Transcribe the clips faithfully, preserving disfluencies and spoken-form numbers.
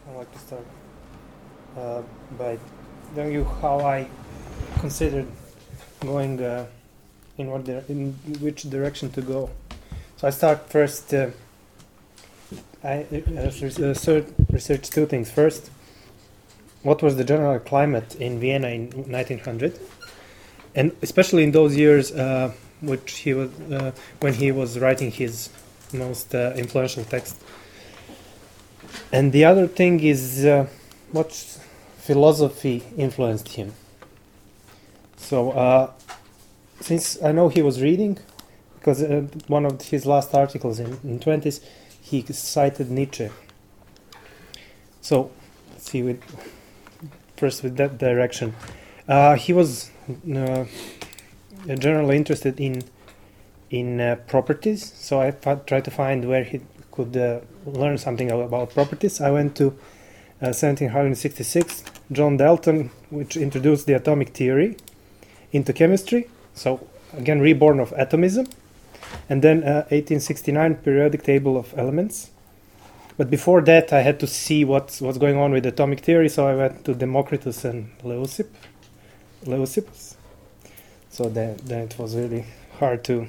I'd like to start uh, by telling you how I considered going, uh, in what dir- in which direction to go. So I start first. Uh, I uh, research, researched two things. First, what was the general climate in Vienna in nineteen hundred, and especially in those years, uh, which he was uh, when he was writing his most uh, influential text. And the other thing is uh, what philosophy influenced him. So, uh, since I know he was reading, because uh, one of his last articles in, in twenties, he cited Nietzsche. So, let's see, with, first with that direction. Uh, he was uh, generally interested in in uh, properties, so I f- tried to find where he could uh, learn something about properties. I went to uh, seventeen sixty-six, John Dalton, which introduced the atomic theory into chemistry, so again reborn of atomism, and then uh, eighteen sixty-nine, periodic table of elements. But before that I had to see what's, what's going on with atomic theory, so I went to Democritus and Leucipp, Leucippus. So then, then it was really hard to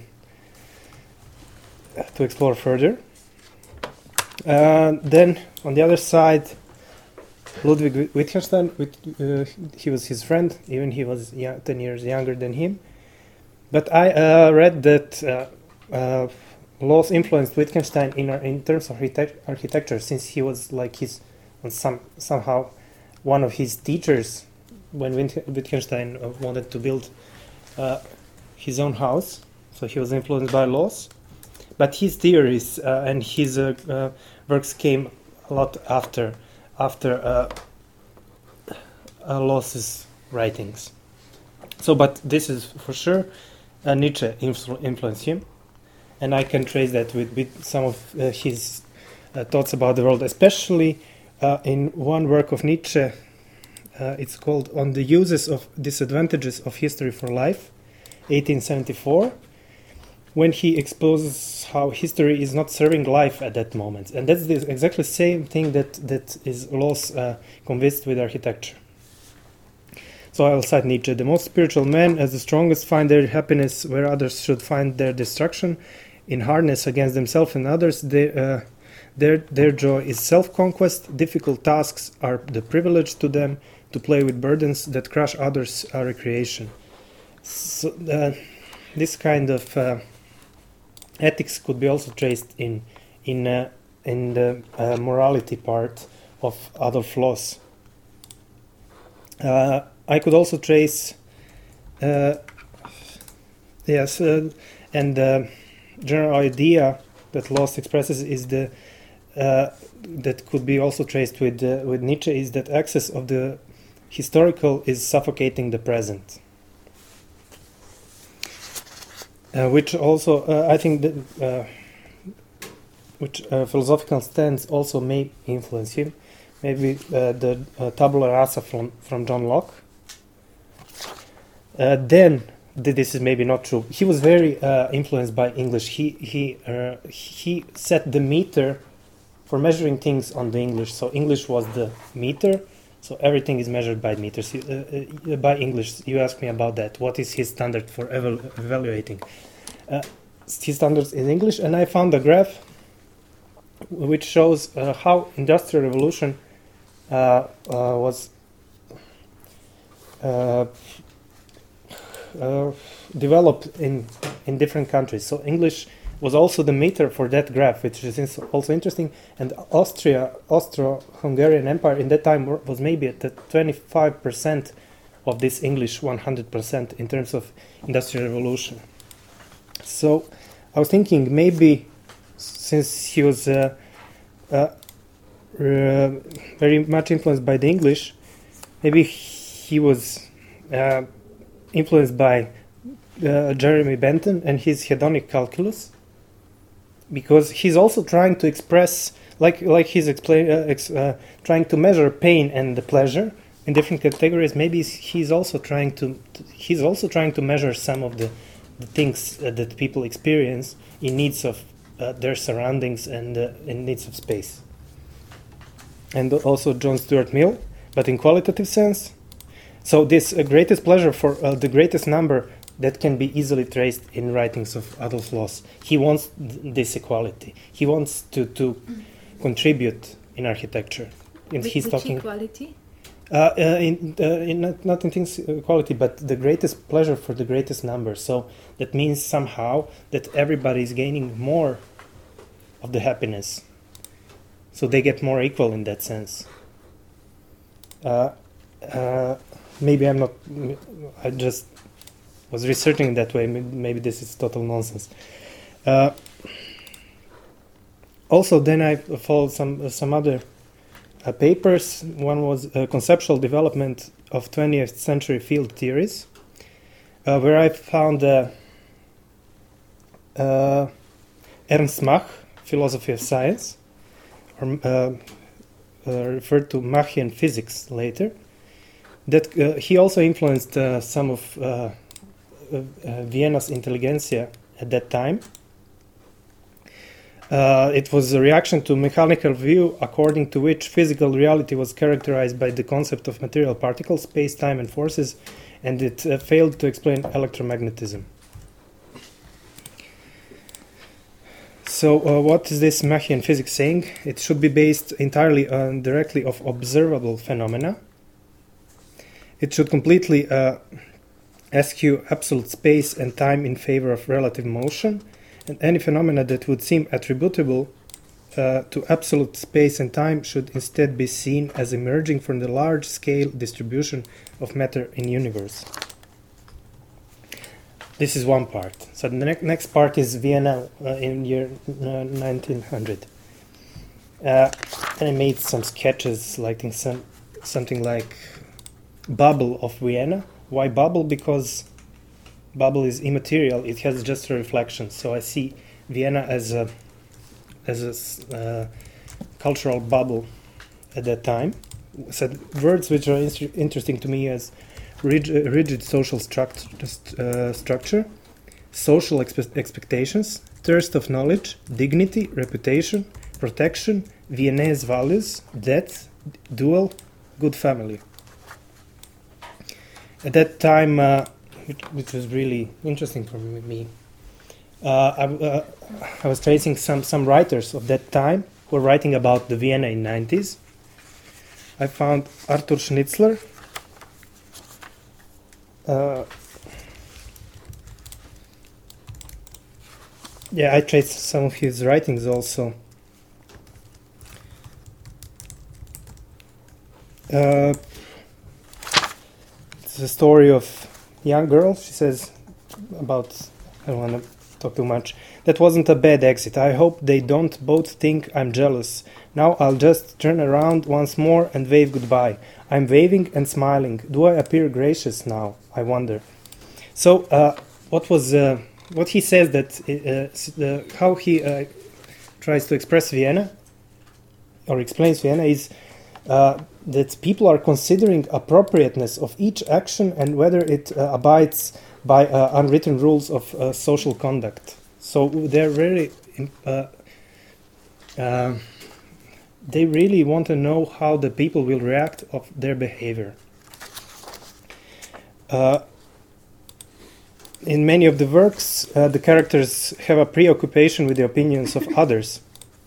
to explore further. Uh, then on the other side, Ludwig Wittgenstein, uh, he was his friend, even he was young, ten years younger than him. But I uh, read that uh, uh, Loos influenced Wittgenstein in, in terms of architect- architecture, since he was like his, some somehow one of his teachers when Wittgenstein wanted to build uh, his own house. So he was influenced by Loos. But his theories uh, and his uh, uh, works came a lot after after uh, uh, Loos's writings. So, but this is for sure uh, Nietzsche influ- influenced him, and I can trace that with, with some of uh, his uh, thoughts about the world, especially uh, in one work of Nietzsche. Uh, it's called "On the Uses of Disadvantages of History for Life," eighteen seventy-four. When he exposes how history is not serving life at that moment. And that's the exactly same thing that, that is Loos uh, convinced with architecture. So I'll cite Nietzsche. The most spiritual men, as the strongest, find their happiness where others should find their destruction. In harness against themselves and others, they, uh, their, their joy is self-conquest. Difficult tasks are the privilege to them. To play with burdens that crush others are recreation. So uh, this kind of... Uh, ethics could be also traced in in uh, in the uh, morality part of Adolf Loos. Uh, I could also trace, uh, yes, uh, and the general idea that Loos expresses is the uh, that could be also traced with uh, with Nietzsche is that access of the historical is suffocating the present. Uh, which also, uh, I think, that, uh, which uh, philosophical stance also may influence him. Maybe uh, the uh, tabula rasa from, from John Locke. Uh, then, th- this is maybe not true. He was very uh, influenced by English. He he uh, he set the meter for measuring things on the English. So English was the meter. So everything is measured by meters, uh, uh, by English. You asked me about that. What is his standard for eval- evaluating? Uh, his standards in English, and I found a graph which shows uh, how Industrial Revolution uh, uh, was uh, uh, developed in in different countries. So English was also the meter for that graph, which is also interesting. And Austria, Austro-Hungarian Empire in that time was maybe at the twenty-five percent of this English one hundred percent in terms of Industrial Revolution. So I was thinking maybe since he was uh, uh, uh, very much influenced by the English, maybe he was uh, influenced by uh, Jeremy Bentham and his hedonic calculus, because he's also trying to express, like like he's explain, uh, ex, uh, trying to measure pain and the pleasure in different categories. Maybe he's also trying to, to he's also trying to measure some of the, the things uh, that people experience in needs of uh, their surroundings and uh, in needs of space. and also John Stuart Mill, but in qualitative sense. So this uh, greatest pleasure for uh, the greatest number that can be easily traced in writings of Adolf Loos. He wants th- this equality. He wants to, to mm. contribute in architecture. And Wh- he's which talking equality? Uh, uh, in, uh, in not, not in things equality, but the greatest pleasure for the greatest number. So that means somehow that everybody is gaining more of the happiness. So they get more equal in that sense. Uh, uh, maybe I'm not. I just was researching that way. Maybe this is total nonsense. Uh, also, then I followed some uh, some other. Uh, papers. One was a conceptual development of twentieth century field theories, uh, where I found uh, uh, Ernst Mach, Philosophy of Science, or uh, uh, referred to Machian physics later. That uh, he also influenced uh, some of uh, uh, uh, Vienna's intelligentsia at that time. Uh, it was a reaction to mechanical view according to which physical reality was characterized by the concept of material particles, space, time, and forces, and it uh, failed to explain electromagnetism. So uh, what is this Machian physics saying? It should be based entirely on directly of observable phenomena. It should completely uh, eschew absolute space and time in favor of relative motion, and any phenomena that would seem attributable uh, to absolute space and time should instead be seen as emerging from the large-scale distribution of matter in universe. This is one part. So the ne- next part is Vienna uh, in year uh, nineteen hundred. Uh, and I made some sketches, like some something like bubble of Vienna. Why bubble? Because bubble is immaterial; it has just a reflection. So I see Vienna as a as a uh, cultural bubble at that time. So words which are in- interesting to me as rigid, rigid social struct- uh, structure, social expe- expectations, thirst of knowledge, dignity, reputation, protection, Viennese values, death, duel, good family. At that time, uh, which, which was really interesting for me, uh, I, uh, I was tracing some, some writers of that time who were writing about the Vienna in the nineties. I found Arthur Schnitzler. Uh, yeah, I traced some of his writings also. Uh, it's a story of a young girl. She says about, I don't want to talk too much. That wasn't a bad exit. I hope they don't both think I'm jealous. Now I'll just turn around once more and wave goodbye. I'm waving and smiling. Do I appear gracious now? I wonder. So, uh, what was uh, what he says that uh, uh, how he uh, tries to express Vienna or explains Vienna is uh, that people are considering appropriateness of each action and whether it uh, abides by uh, unwritten rules of uh, social conduct. So they're very uh, uh, they really want to know how the people will react of their behavior. Uh, in many of the works, uh, the characters have a preoccupation with the opinions of others.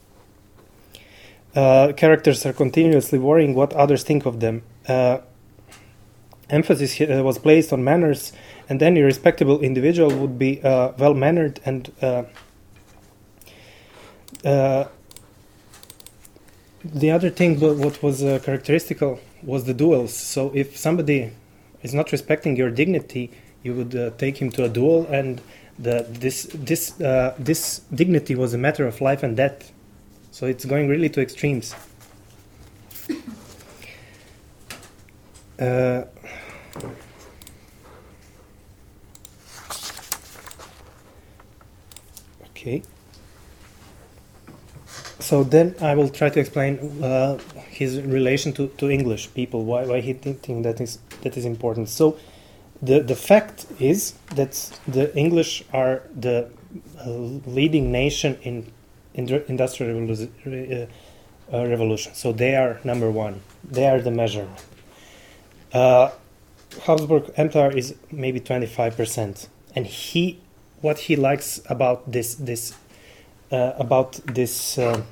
Uh, characters are continuously worrying what others think of them. Uh, emphasis uh, was placed on manners, and any respectable individual would be uh, well-mannered and uh, uh, the other thing what was uh, characteristical was the duels. So if somebody is not respecting your dignity, you would uh, take him to a duel, and the, this this uh, this dignity was a matter of life and death. So it's going really to extremes. Uh, okay. So then I will try to explain uh, his relation to, to English people, why why he think, think that is that is important. So the the fact is that the English are the uh, leading nation in, in industrial uh, uh, revolution. So they are number one. They are the measurement. Uh, Habsburg Empire is maybe twenty-five percent, and he, what he likes about this this uh, about this uh,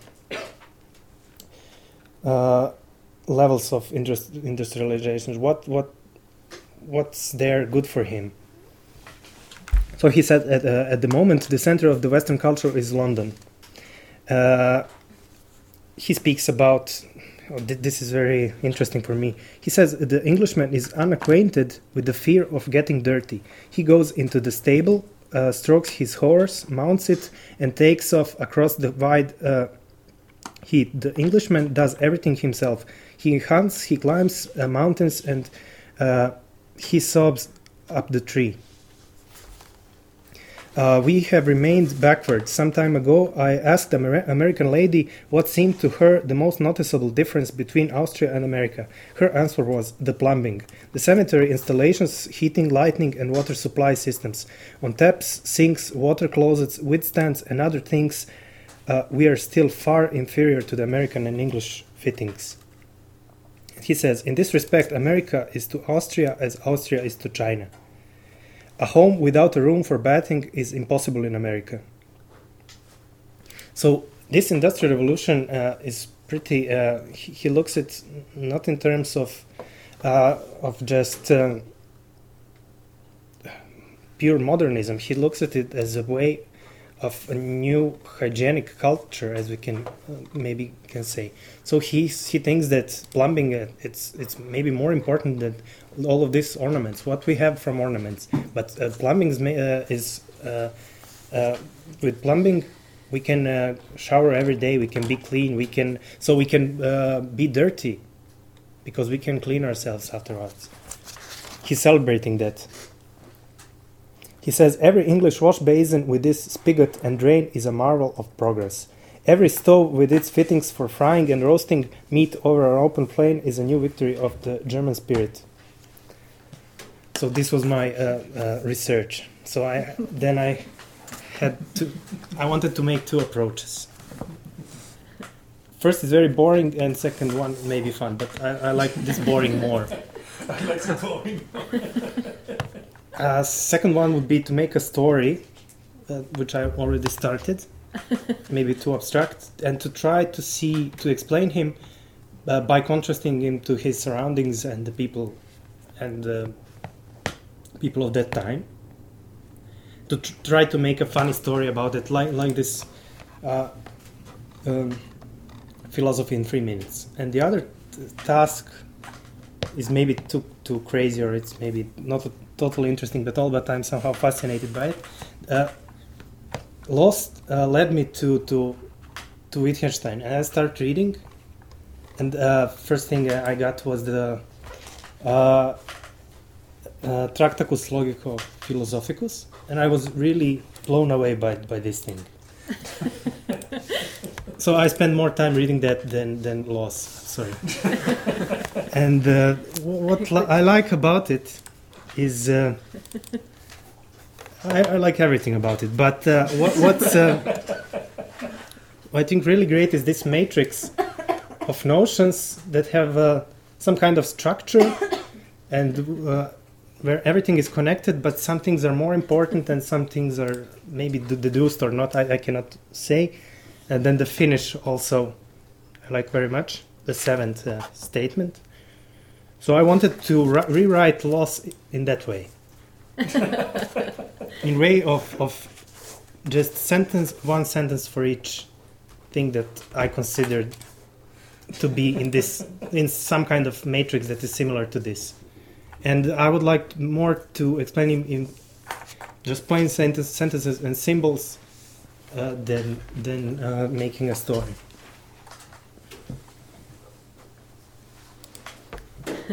uh, levels of industri- industrialization, what what what's there good for him. So he said at, uh, at the moment the center of the Western culture is London. Uh, he speaks about, oh, th- this is very interesting for me. He says the Englishman is unacquainted with the fear of getting dirty. He goes into the stable, uh, strokes his horse, mounts it, and takes off across the wide uh, heath. The Englishman does everything himself. He hunts, he climbs uh, mountains, and uh, he sobs up the tree. Uh, we have remained backward. Some time ago, I asked an Amer- American lady what seemed to her the most noticeable difference between Austria and America. Her answer was the plumbing, the sanitary installations, heating, lighting, and water supply systems. On taps, sinks, water closets, withstands, and other things, uh, we are still far inferior to the American and English fittings. He says, in this respect, America is to Austria as Austria is to China. A home without a room for bathing is impossible in America. So this industrial revolution uh, is pretty. Uh, he, he looks at not in terms of uh, of just uh, pure modernism. He looks at it as a way of a new hygienic culture, as we can uh, maybe can say. So he he thinks that plumbing uh, it's it's maybe more important than all of these ornaments, what we have from ornaments. But uh, plumbing is, uh, is uh, uh, with plumbing we can uh, shower every day, we can be clean, we can so we can uh, be dirty because we can clean ourselves afterwards. He's celebrating that. He says every English wash basin with this spigot and drain is a marvel of progress. Every stove with its fittings for frying and roasting meat over an open flame is a new victory of the German spirit. So this was my uh, uh, research. So I then I had to. I wanted to make two approaches. First is very boring, and second one may be fun. But I, I like this boring more. I like the boring more. uh, second one would be to make a story, uh, which I already started. Maybe too abstract, and to try to see to explain him uh, by contrasting him to his surroundings and the people and. Uh, people of that time, to tr- try to make a funny story about it, like like this uh, um, philosophy in three minutes. And the other t- task is maybe too too crazy, or it's maybe not a, totally interesting, but all but I'm somehow fascinated by it. Uh, Lost uh, led me to to to Wittgenstein, and I started reading. And uh, first thing I got was the. Uh, Uh, Tractatus Logico Philosophicus, and I was really blown away by by this thing. So I spent more time reading that than than Laws. Sorry. And uh, what li- I like about it is uh, I, I like everything about it, but uh, what what's uh, what I think really great is this matrix of notions that have uh, some kind of structure and. Uh, where everything is connected, but some things are more important and some things are maybe deduced or not, I, I cannot say. And then the finish also I like very much, the seventh uh, statement. So I wanted to re- rewrite Loss in that way. In way of, of just sentence, one sentence for each thing that I considered to be in this, in some kind of matrix that is similar to this. And I would like more to explain in, in just plain sentence, sentences and symbols uh, than than uh, making a story.